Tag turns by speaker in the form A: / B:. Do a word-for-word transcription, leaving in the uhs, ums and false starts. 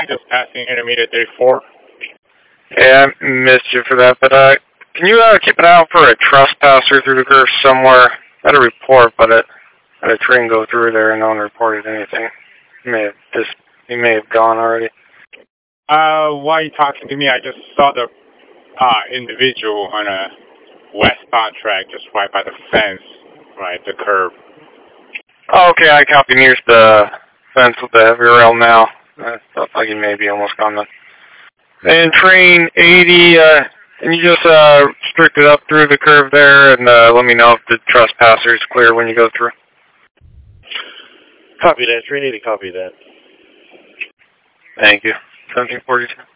A: Just passing intermediate thirty-four.
B: Yeah, I missed you for that, but uh, can you uh, keep an eye out for a trespasser through the curve somewhere? Got a report, but it had a train go through there and no one reported anything. He may have just, he may have gone already.
A: Uh, why are you talking to me? I just saw the uh, individual on a westbound track just right by the fence, right, the curb.
B: Oh, okay, I copy near the fence with the heavy rail now. I felt like he may be almost gone then. And train eighty, uh, can you just uh, strict it up through the curve there and uh, let me know if the trespasser is clear when you go through?
C: Copy that. Train eighty, copy that.
B: Thank you. seventeen forty-two.